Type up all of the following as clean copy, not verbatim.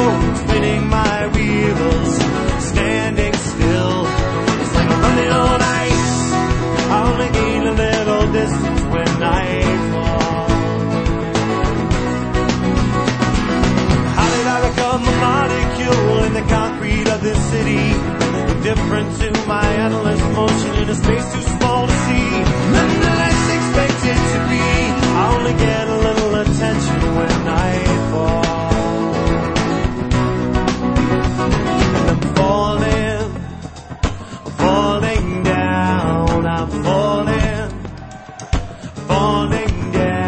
spinning my wheels, standing still. It's like I'm running on ice. I only gain a little distance when I fall. How did I become a molecule in the concrete of this city? Different to my endless motion in a space too small to see. Nonetheless expected to be. I only get a little attention when I fall. And I'm falling, falling down. I'm falling, falling down.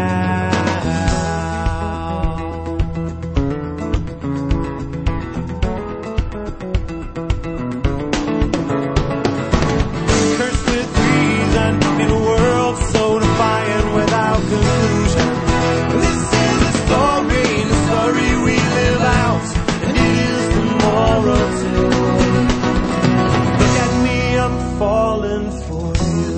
Cursed with reason in a world so defiant without conclusion. This is the story we live out, and it is the moral too. Look at me, I'm falling for you.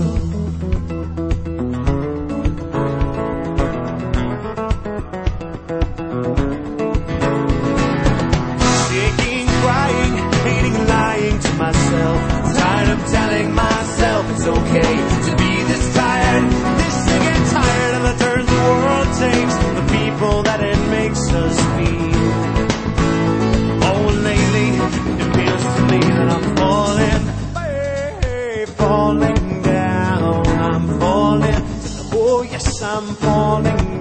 Shaking, crying, hating, lying to myself. Tired of telling myself it's okay to be this tired, this to get tired of the turns the world takes, the people that it makes us feel. Oh, lately it feels to me that I'm falling, falling down. I'm falling. Oh yes, I'm falling